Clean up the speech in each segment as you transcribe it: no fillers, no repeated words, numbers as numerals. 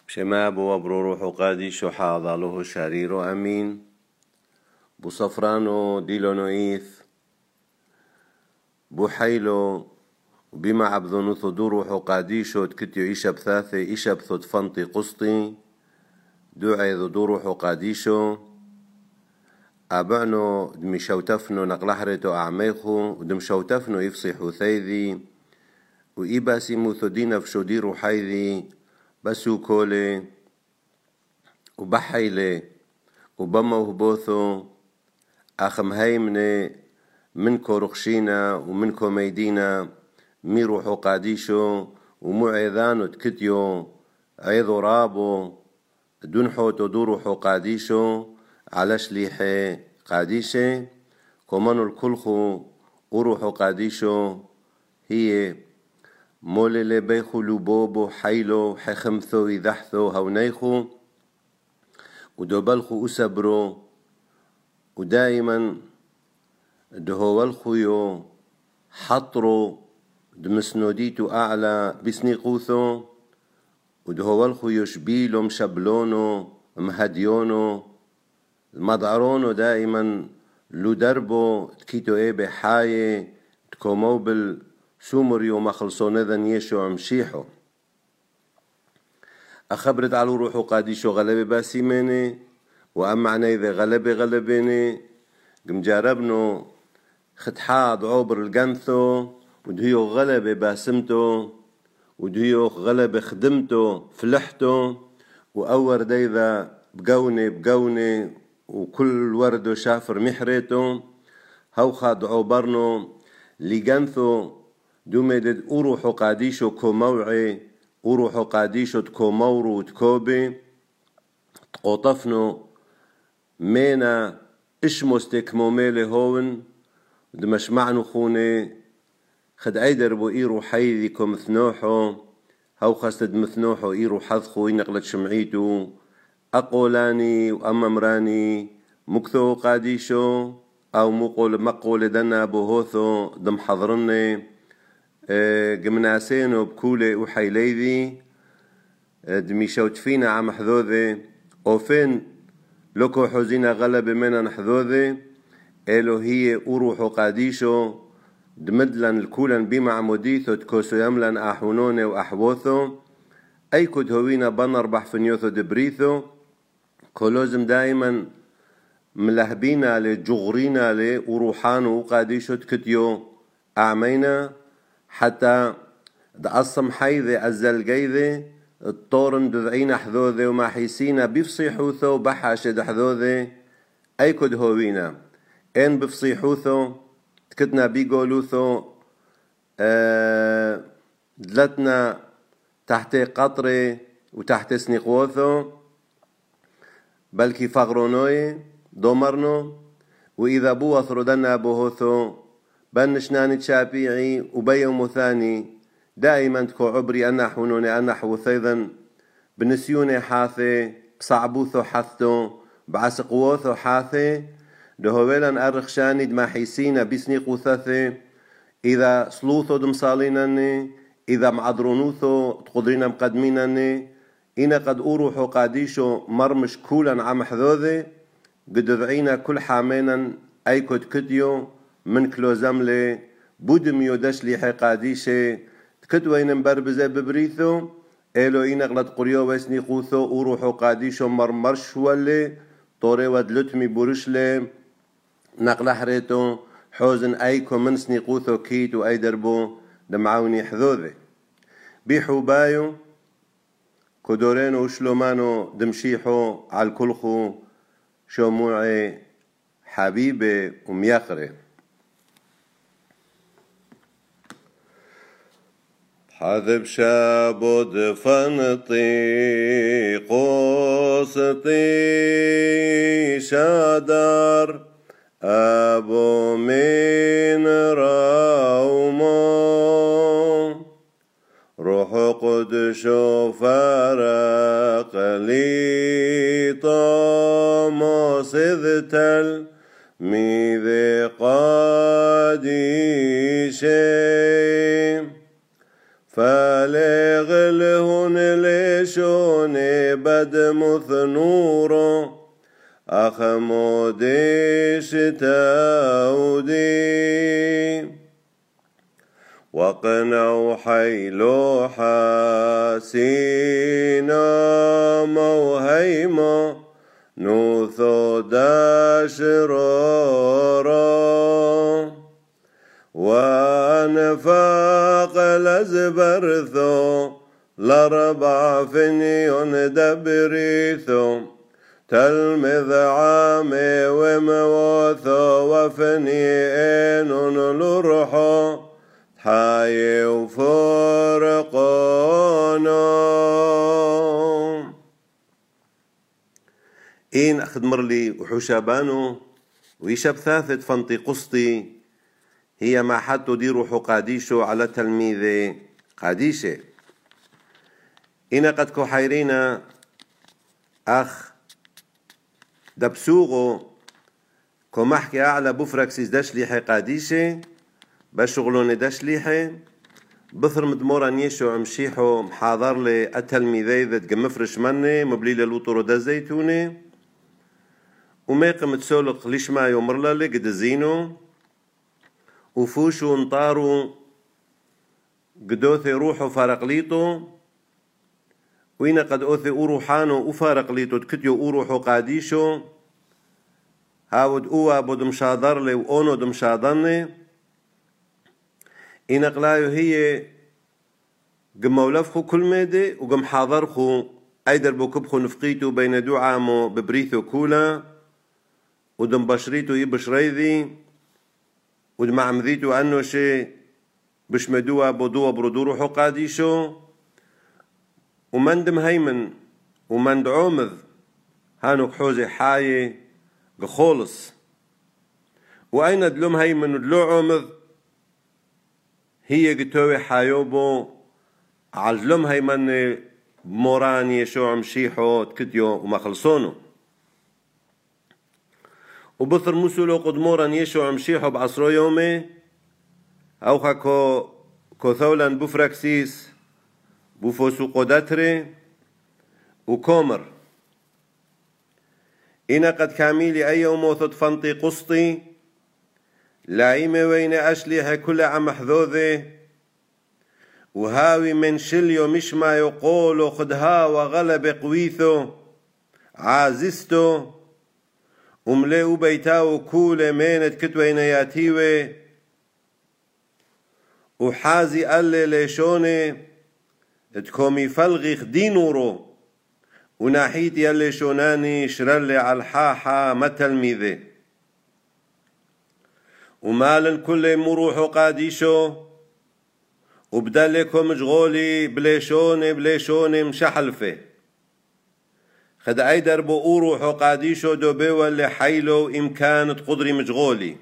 شما بو بروح قاديشو حاضاله شريرو أمين بو صفرانو ديلونو إيث بو حيلو وبما عبذونو ثدورو قاديشو تكتيو إيشا بثاثي إيشا بثد فنطي قسطي دوعي ذدورو قاديشو أبعنو دمشوتفنو نقلحرتو أعميخو ودمشوتفنو يفصيحو ثيذي وإيباسي موثدين فشوديرو حيذي بسو كولي وبحيلي وبموه بوثو أخم هيمني منكو رخشينا ومنكو ميدينا ميروحو قاديشو ومعيذانو تكتيو عيذو رابو دونحو تدوروحو قاديشو على شليحي قاديشي كومانو الكلخو وروحو قاديشو هي مولي بيخو لبوبو حيلو حخمثو يذحثو هونيخو ودوبالخو أسبرو ودائما دهوالخو حطرو دمسنوديتو أعلى بسنيقوثو ودهوالخو يشبيلو مشبلونو مهديونو المضعرونو دائما لو دربو تكيتو بحاية تكومو سومريو مخلصون ذن يشو مشيحو أخبرت على روحو قاديشو غلبي باسي مني وأما عني إذا غلبيني قم جاربنو ختحاد عبر القنثو ودهيو غلبي باسمتو ودهيو غلبي خدمتو فلحتو وأور ديذا بقوني وكل وردو شافر محريتو هاو خاد عبرنو لقنثو دومدد أروحو قاديشو كوموعي أروحو قاديشو تكومورو وتكوبي تقوطفنو مينا إشموستك موميلي هون دمش معنو خوني خد عيدر بو إيرو حيذي كومثنوحو هاو خاستد مثنوحو إيرو حذخو إنقلت شمعيتو أقولاني وأممراني مكثو قاديشو أو مقول دنا بوهوثو دم حضرني قمناسينو بكولي وحيليذي دميشوت فينا عم حذوذي وفين لوكو حزينا غلب منا نحذوذي إلو هي أروحو قاديشو دمدلن الكولن بما عموديثو تكوسو يملن أحونوني وأحبوثو أي كد هوينا بنر بحفنيوثو دبريثو كولوزم دائما ملهبينا لجغرينا لأروحانو وقاديشو تكتيو أعمينا حتى دقصم حيذي أزلقيذي الطورن دذعين حذوذي وما حيسينا بفصيحوثو بحاشد حذوذي أي كد هوينا إن بفصيحوثو تكتنا بيقولوثو دلتنا تحت قطري وتحت سنيقوثو بلكي فغرونوي دومرنو وإذا بوث ردنا بوهوثو بنشناني تشابيعي وبيوم ثاني دائما تكو عبري أنا حونوني أنا حوثيذا بنسيوني حاثي بصعبوثو حثتو بعسقوثو حاثي دهويلا أرخشاني دما حيسينا بسني قوثاثي إذا صلوثو دمصاليناني إذا معدرونوثو تقدرين مقدميناني إنا قد أروحو قاديشو مرمش كولا عم حذوذي قد ذعينا كل حامينا أي كد كديو من كلو زملي بودميو دشلي حي قاديشي تكدوين مبربزة ببريثو إلو إنا قلت قريو ويسني قوثو أروحو قاديشو مرمرش ولي طوري ودلتمي بورشلي نقل حريتو حوزن أيكو من سني قوثو كيتو أي دربو دمعوني حذوذي بيحو بايو كدورينو وشلومانو دمشيحو على الكلخو شموعي حبيبي وميخري حذب شابود فنطي قوسطي شادر أبو من راومو روح قدس فرق لي طاموس ذتل ميذ قاديشي فلغلهن لشوني بدمث نورو أخمودي شتاودي وقنو حيلو حاسينا موهيمو نوثو داشرورو وانفاق لزبرثو لربع فنيون دبريثو تلمذ عامي وموثو وفنيين لرحو حي وفرقانو إن أخذ مرلي وحشابانو ويشب ثاثة فنطي قسطي هي ما حد تدير قاديشو على تلميذ قاديشة إن قد كحيرينا أخ دبسوغو كمحكي أعلى بفركسيس دشليحي قاديشة بشغلون دشليحي بثر مدمورا نيشو عمشيحو محاضر لي التلميذي ذات قمفرش مني مبليل الوطورو دا زيتوني وميقم تسولق ليش ما يومرلا لي قد زينو وفوشو نطارو قدوثي روحو فارقليتو وين قد أوثي أوروحانو وفارقليتو تكتيو أوروحو قاديشو هاود أوا بود مشادر لي وأونو دمشادرني إن قلايو هي قمولفخو كل ميدي وقم حاضرخو أيدر بوكبخو نفقيتو بين دوعامو ببريثو كولا ودم بشريتو يبشريذي ودم عمذيتو أنو شي بشمدوا بودوا برودورو حقاديشو ومندم هيمن ومند عومذ هانو حوزي حاي قخولص وأين دلوم هيمن ودلو عومذ هي قتوي حايوبو عالدلوم هيمن موراني شو عمشيحو تكتيو وما خلصونو وبثر مسلو قدمورا يشو عمشيحو بعصرو يومي أوخا كو ثولا بفراكسيس بوفوسو قدتري وكومر إنا قد كاميلي أي موثد فنطي قسطي لايمي وين أشليها كل عم حذوذي وهاوي من شليو مش ما يقولو خدها وغلب قويثو عازستو وملئو بيتاو كولة مينت كتوين ياتيوي وحازي ألي ليشوني تكومي فلغي خدينورو وناحيت يلي شوناني شرلي على الحاحة متلميذي ومال كل مروحو قاديشو وبدلكم مشغولي بليشوني مشحلفه خد أيدر بقورو حقاديشو دوبي واللي حيلو إمكان تقدري مشغولي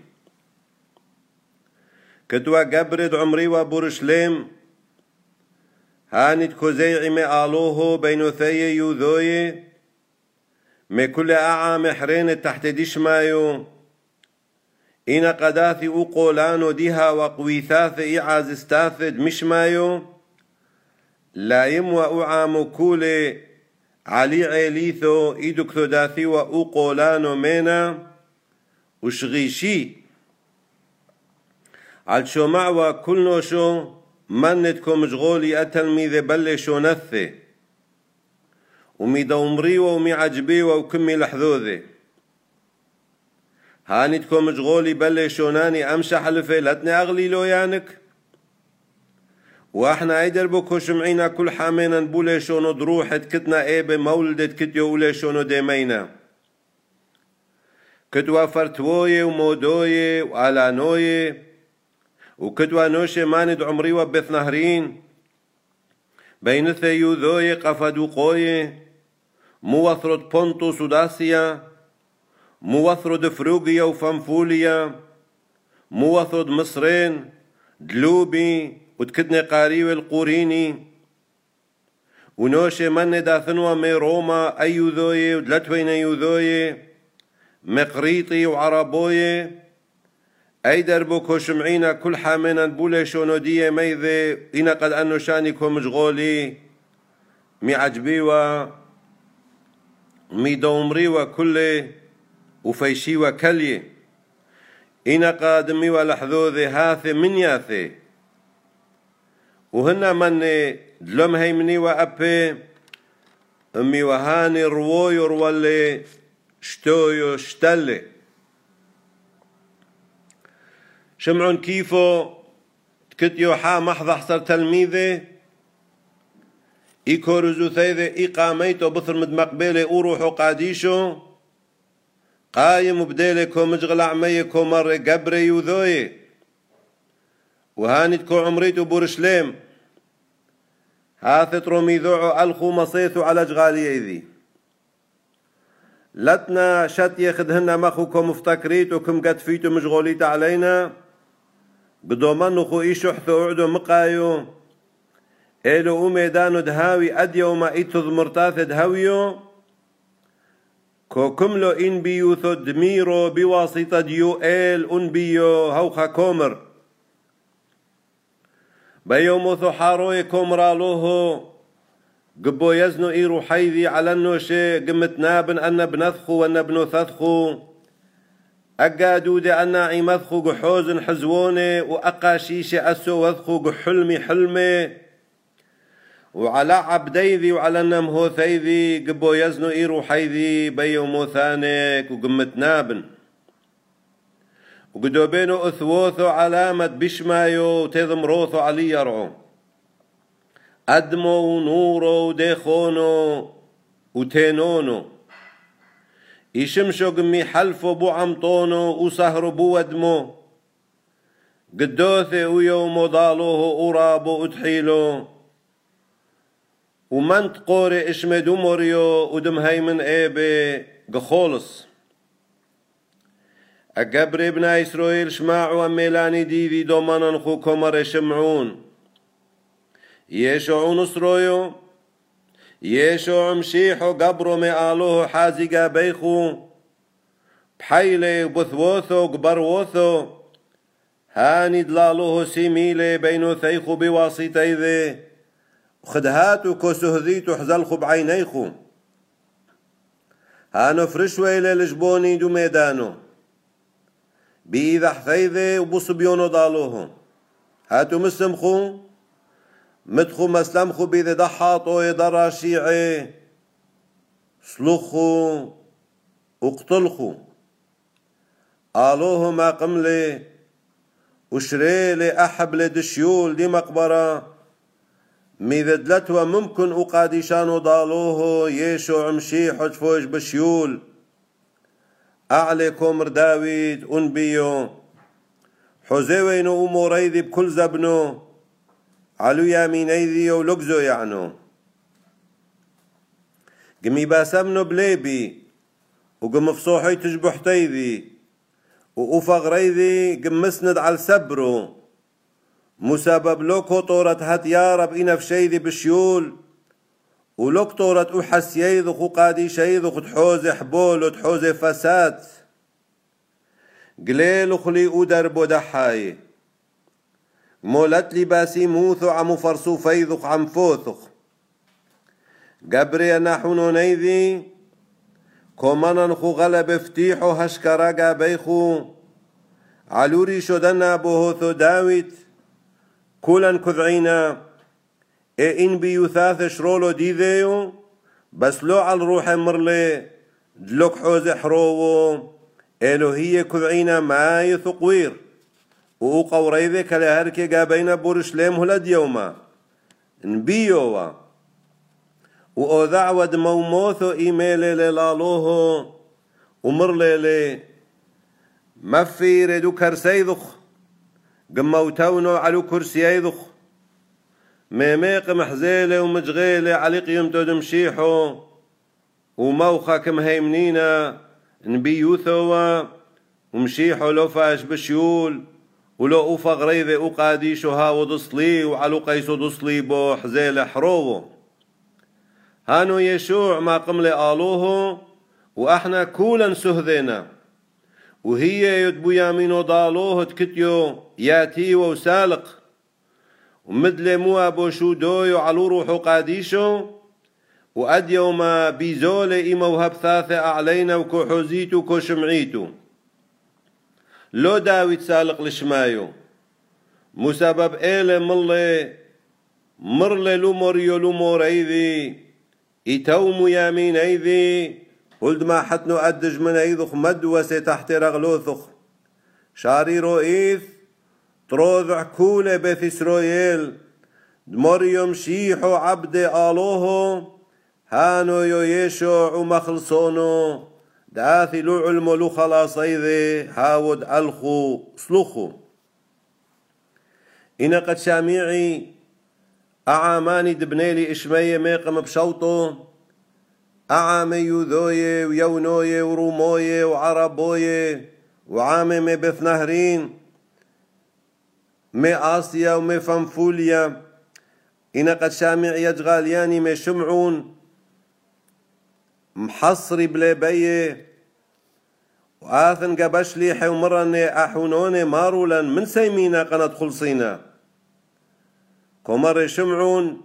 كتوا قبرد عمري وبورشليم هانت كوزيعي مقالوه بينو ثي يوذوي ما كل أعام حرين تحت ديش مايو إنا قداثي وقولانو ديها وقويثاث إعاز استاثد مش مايو لا يموى أعام كولي علي عيليثو إيدو كثداثي وقولانو مينا وشغيشي عالشو معوى كل نوشو منتكم مشغولي التلميذ بلشو نثي ومي دومريو ومي عجبيو وكمي لحذوذي هانتكم مشغولي بلشوناني أمشى حلفي لتني أغلي لو يانك واحنا ايدر بكو شمعينا كل حامينا بوليشونو دروحت كتنا ايبه مولدت كتيو وليشونو ديمينا كتوا فرتوي ومودوي وعلانوي وكتوا نوشي ماند عمري وبث نهرين بين ثيوذوي قفدو قوي موثرد بونتوس وداسيا موثرد فروغيا وفنفوليا موثرد مصرين دلوبي وتكدني قاريوي القوريني ونوشي من داثنوا مي روما أيوذوي ودلتوين أيوذوي مقريطي وعربوي أي دربوكو شمعينا كل حامينا بوليشونو دي ميذي إنا قد أنو شانيكو مشغولي مي عجبيوا مي دومري وكل وفيشي وكلي إنا قادمي ولحذوذي هاثي من ياثي وهنا من دلم هيمني وأبي أمي وهاني روير واللي شتويو شتلي شمعون كيفو تكتيو حا محض حصر تلميذي إيكو رزو ثيذي إقاميتو بثر مد مقبيلي أوروحو قاديشو قايم وبديلي كو مجغل عمي كو مر قبري وذوي وهاني تكو عمريتو بورشليم هاثت رومي ذوعو ألخو مصيثو على جغالي ذي لتنا شت يخدهن مخو كو مفتكريتو كم قد فيتو مشغوليت علينا قدومنو خو إيشو حثو عدو مقايو إلو ميدانو دهاوي أديو ما إيتو مرتاث دهاويو كو كملو إن بيوثو دميرو بواسطة ديو إل أن بيو هوخا كومر بيوموثو حاروي كومرالوهو قبو يزنو إيرو حيذي على النوشي قمت نابن أن بنثخو وأن بنثثخو أقادو دي أنا عيمثخو قحوزن حزووني وأقاشيشي أسو وثخو قحلمي حلمي وعلى عبديذي وعلى النمهو ثيذي قبو يزنو إيرو حيذي بيومو ثانيك وقمت نابن وقدو بينو أثووثو علامة بشمايو تذمروثو علي يرعو أدمو ونورو وديخونو وتينونو يشمشو قمي حلفو بو عمطونو وسهرو بو ودمو قدوثي ويومو ضالوه أرابو اتحيلو ومنت قوري اشمدو موريو ودم هيمن ايبي قخولص أقبر ابن إسرائيل شماعو أميلاني ديذي دومانا خو كمر شمعون يشو نصرويو يشو مشيحو قبرو ميقالوه حازقا بيخو بحيلي بثوثو قبروثو هاني دلالوه سيميلي بينو ثيخو بواسطي ذي وخدهاتو كوسهذيتو حزلخو بعينيخو هانو فرشوي للجبوني دو ميدانو بإذا حثيذي وبصبيونو ضالوهم هاتو مسمخو مدخو مسلمخو بإذا ضحاطو يضرى شيعي سلوخو اقتلخو قالوه ما قملي وشريلي أحبل دشيول دي مقبرة ميذدلتوا ممكن أقاديشانو ضالوه يشو عمشيحو جفوش بشيول أعليكم رداويد أنبيو حزوينو أموريذي بكل زبنو علو يامينيذي ولقزو يعنو قمي باسمنو بليبي وقم فصوحي تجبحتيذي وأفغريذي قم مسند على السبرو مسبب لوكو طورت هات يارب إنا في شيذي بشيول ولوك طورت أحس ييذخ وقادي شيذخ تحوزي حبول وتحوزي فساد قليل خلي أدربو دحاي مولت لي باسي موثو عمو فرسو فيذخ عم فوثخ قبري نحونو نيذي كومانا خو غلب فتيحو هشكراقا بيخو علوري شدنا بوهوثو داويت كولن كذعينا إن بيوثاث شرولو ديذيو بس لو على الروح مرلي دلوك حوز حروو إلو هي كذعينا ما يثقوير وقوريذي كالهاركي قابينا بورشليم هلد يوما نبيوا وأذعود موموثو إيميلي للالوهو ومرلي لي مفير دو كرسيذخ قموتونو على كرسيذخ ميميق محزيلي ومجغيلي علي قيمتو دمشيحو وموخا كمهيمنينا نبيوثوا ومشيحو لو فاش بشيول ولو أوفا غريذي أقاديشو هاو دصلي وعلو قيسو دصلي بو حزيلي حروو هانو يشوع ما قملي آلوه وإحنا كولا سهذينا وهي يدبو يامينو ضالوه تكتيو ياتي وسالق ومدلي مو أبو شودويو علو روحو قاديشو وأد يوم بيزول إما وهب ثاثة أعلينا وكحوزيتو وكشمعيتو لو داوي تسالق لشمايو مسبب إيلي مرلي لوموريو لومور أيذي إتومو يامين أيذي قلت ما حتنو أدج من أيذخ مدوسة تحت رغلوثخ شاريرو إيث تروذع كولة بثسرويل دمريم شيحو عبد آلوهو هانو يشوع ومخلصونو داثي لو علمو لو خلاصيذي هاود ألخو صلوخو إنا قد شاميعي أعاماني دبنيلي إشمية ميقم بشوطو أعامي يوذوية ويونوية وروموية وعربوية وعامي مي بثنهرين مي آسيا ومي فنفوليا إنا قد شامع يجغالياني مي شمعون محصري بليبية وآثن قبش ليحي ومرني أحونوني مارولا من سيمينا قنات خلصينا كمر شمعون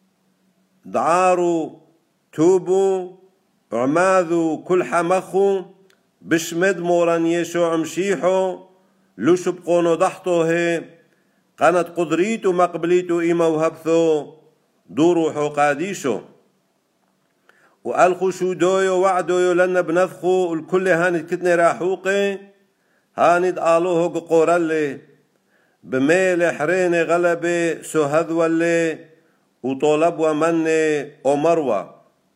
دعارو توبو عماذو كل حمخو بشمد موران يشوع مشيحو لو شبقونو ضحطو هي قنات قدريتو مقبليتو إما وهبثو دورو حقاديشو وألخو شودويو وعدويو لنا بنفخو الكل هاند كتني راحوقي هاند آلوهو قورالي بميل حريني غلبي سوهذولي وطولب ومني ومروة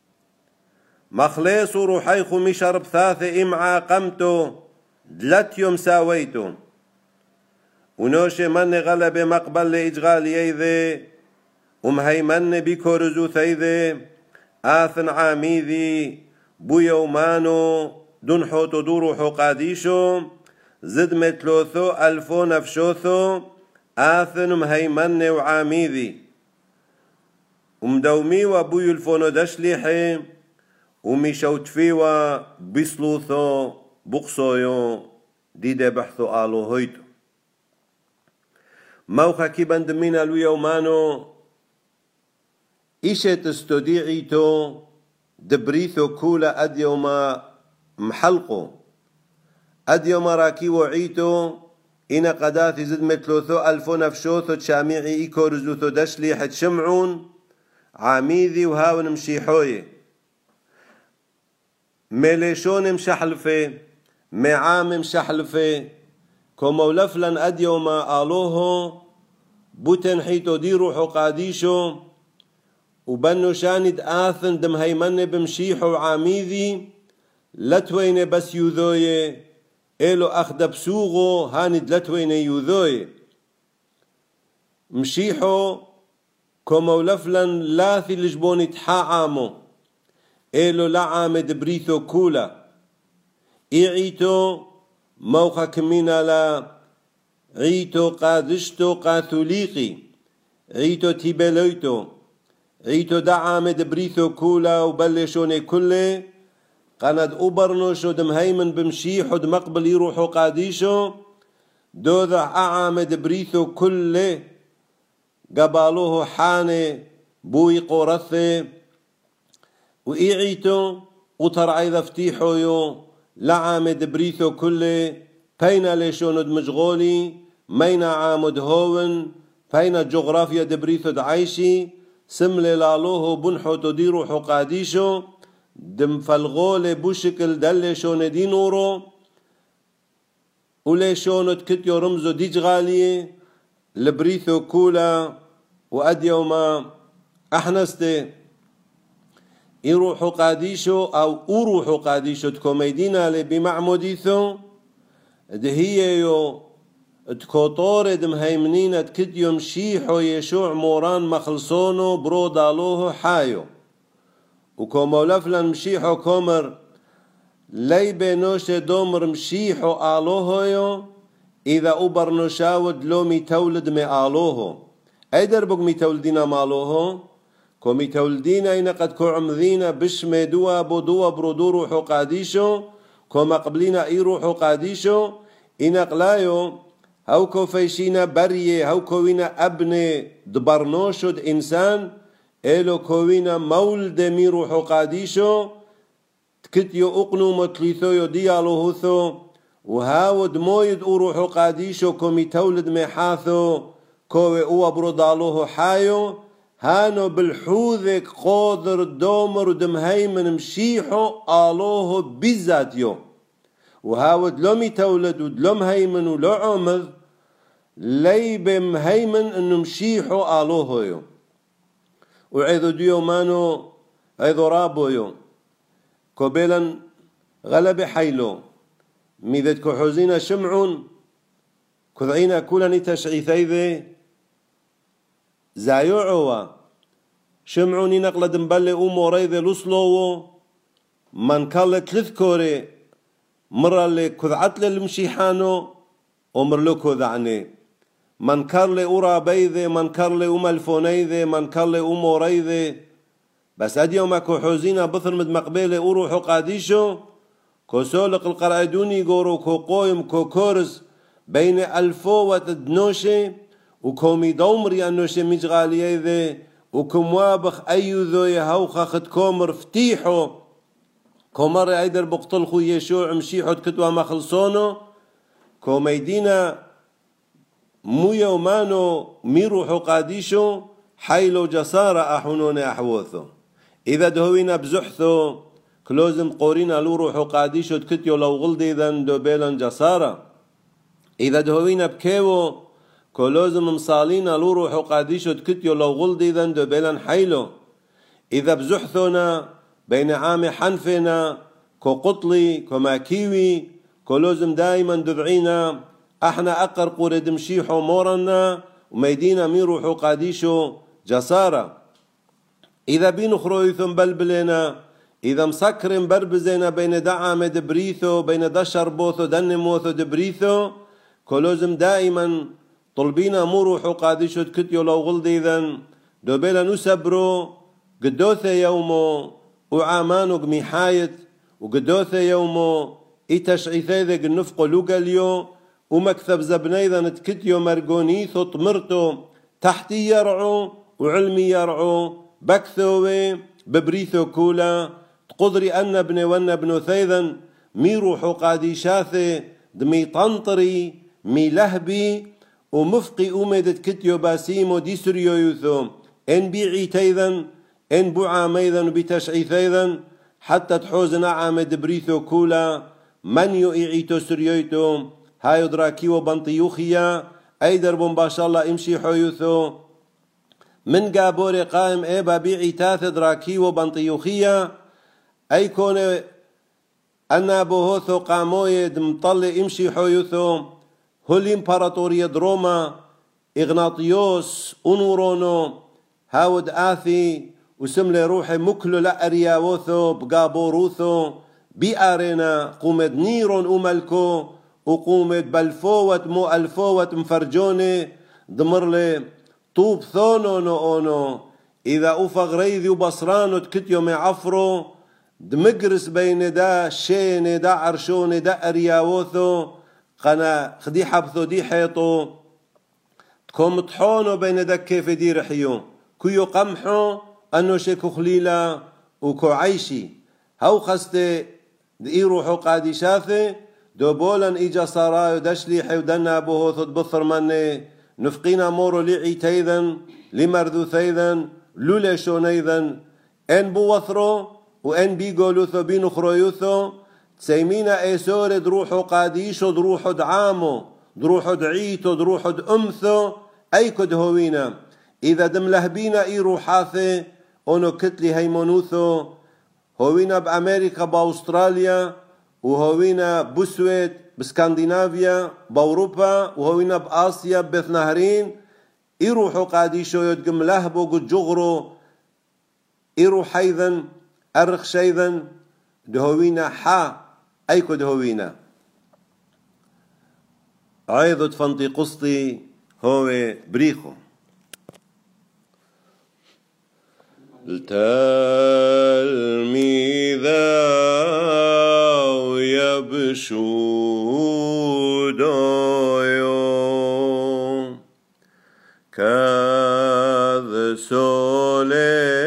مخليصو روحيخو مشرب ثاثي إمعا قمتو دلت يوم ساويتو ونوشي مني غلبي مقبل لإجغالي يذي ومهيمني بيكورزو ثيذي آثن عاميذي بويومانو دنحو تدورو حقاديشو زد متلوثو ألفو نفشوثو آثن مهيمني وعاميذي ومدومي وبويو الفونو دشليحي وميشوت فيوا بيسلوثو بقصويو ديدي بحثو آلو هيتو موخا كي بندمينا لو يومانو إيشة تستوديعيتو دبريثو كولا أديوما محلقو أديوما راكيو عيتو إنا قداثي زد متلوثو ألفو نفشوثو تشاميعي إيكو رزوثو دشلي حد شمعون عاميذي وهاون مشيحوي ميليشون مشحلفي معام مشحلفي كومولفلن أديوما آلوهو بوتن حيتو ديرو حقاديشو وبنو شاند آثن دم هيمن بمشيحو عاميذي لتوين بس يوذوي إلو أخدب سوغو هاند لتوين يوذوي مشيحو كومولفلن لاثي لجبوني تحاعامو إلو لعامد بريثو كولا إيعيتو موخا كمينا لا عيتو قادشتو قاثوليقي عيتو تيبلويتو عيتو دعامد بريثو كولا وبلشوني كله قند أوبرنوشو دم هيمن بمشيحو دم مقبل يروحو قاديشو دوذع أعامد بريثو كله قبالوه حاني بوي قورثي وإيعيتو وطرعي ذفتيحو يو لعامد بريثو كله بينا ليشوند مشغولي مينا عامد هون بينا جغرافيا دبريثو دعيشي سملي لالوهو بنحو تديرو حقاديشو دم فالغول بوشكل دلشون دي نورو وليشوند كتيو رمزو ديجغالي لبريثو كولا وأديوما أحنستي يروحو قاديشو أو أروحو قاديشو تكوميدينا بمعموديثو دهيو تكوطور دم هيمنين تكديو مشيحو يشوع موران مخلصونو برو دالوهو حايو وكومولفلن مشيحو كومر لي بينوش دومر مشيحو آلوهو إذا أوبر نشاود لو ميتولد مي آلوهو أي دربق ميتولدين مالوهو كو ميتولدين أين قد كو عمذين بشمي دوا بودوا برودورو حقاديشو كو مقبلين إيروحو قاديشو إنقلايو هوكو فيشينا بريه هوكو وينا أبني دبرنوشد إنسان إلو كوينا مولد ميروحو قاديشو تكتيو أقنو متليثو ديالو هثو وهاود مويد أروحو قاديشو كومي تولد محاثو كوي أو برودالوه حايو هانو بالحوذك قادر دومر دمهيمن مشيحو آلوه بذاتيو وهاود لومي تولد ودلوم هيمن ولو عمذ لي بمهيمن انو مشيحو آلوه يو وعيدو ديو مانو عيدو رابو يو كوبيلا غلب حيلو ميذت كحوزينا شمعون كذعينا كولاني تشعيثيذي زايوعوا شمعوني نقل دنبالي أموريذي لسلوو من كالت لذكوري مرة اللي كذعت للمشيحانو ومر له كذعني من كارلي أورا بيذي من كارلي أمالفونيذي من كارلي أموريذي بس أديو ما كحوزينا بثر مد مقبيلي أروحو قاديشو كسولق القرأدوني قورو كو قويم كو كورس بين ألفو وتدنوشي وكومي دومري أنوشي مجغاليذي وكموابخ أيوذو يهوخا خد كومر فتيحو كومر عيدر بقتلخو يشوع مشيحو تكتوا ما خلصونو كوميدينا مو يومانو ميروحو قاديشو حيلو جسارة أحونون أحوثو إذا دهوينا بزحثو كلوزم قورينا لو روحو قاديشو تكتيو لو غلدي ذن دوبيلا جسارة إذا دهوينا بكيو كلوزم مصالينا لو روحو قاديشو تكتيو لو غلدي ذن دوبيلا حيلو إذا بزحثونا بين عام حنفنا كو قطلي كو ماكيوي كلوزم دايما دبعينا احنا اقر قورد مشيحو مورنا وميدينا ميروحو قاديشو جسارة إذا بينو خرويثم بلبلنا إذا مسكرن بربزينا بين دعام دبريثو بين دشر بوثو دنموثو دبريثو كلوزم دائما طلبينا مروحو قاديشو تكتيو لو غلدي ذن دوبيلا نسبرو قدوثة يومو وعامانو قميحايت وقدوثة يومو إتشعيثي النفق لوغاليو ومكثب زبنيذا نتكتيو مرقونيثو طمرتو تحتي يرعو وعلمي يرعو بكثوي ببريثو كولا تقدري أن ابن ون ابن ثيذا ميروحو قاديشاثي دمي طنطري مي لهبي ومفقي أمدت كتيو باسيمو دي سريو يوثو إن بيعي تيذا إن بعاميذا وبتشعيثيذا حتى تحوزنا عامد بريثو كولا من يعيتو سريويتو هاي دراكيو بنطيوخيا أي دربون باشا الله امشي حيوثو من قابوري قائم إيبا بيعي تاث دراكيو بنطيوخيا أي كون أنا بوهوثو قامويد مطلي امشي حيوثو هل امبراطورية دروما إغناطيوس أنورونو هاود آثي وسملي روحي مكلو لأرياوثو بقابوروثو بيارينا قومد نيرون أملكو وقومد بالفوت مو الفوت مفرجوني دمرلي طوب ثونو نو أونو إذا أفغ ريذي وبصرانو تكتيو معفرو دمقرس بين دا شيني دا عرشوني دا أرياوثو قنا خدي حبثو دي حيطو تكون مطحونو بين دا كيف دي رحيو كيو قمحو أنو شيكو خليلا وكو عيشي هاو خستي دي روحو قادي شاثي دو بولن إيجا صارايو دشليحي ودنا بوهو ثد بثر مني نفقينا مورو لعي تيذن لمرذو ثيذن لولي شونيذن إن بوثرو وإن بيقولوثو بينو خرويوثو تسيمينا إيسور دروحو قاديشو دروحو دعامو دروحو دعيتو دروحو دأمثو أيكو دهوينا إذا دم لهبينا إي روحاثي أونو كتلي هيمونوثو هوينا بأمريكا بأستراليا وهوينا بسويد بسكندنافيا بأوروبا وهوينا بآسيا بثنهرين إيروحو قاديشو يدقم لهبو قد جغرو إيروح أيضا أرخش أيضا دهوينا حا أيكو دهوينا عيضو تفنطي قسطي هو بريخو التلميذا يبشودو كذ سولي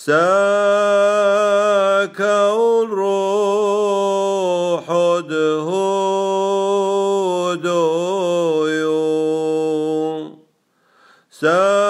ساكو الروح دهودو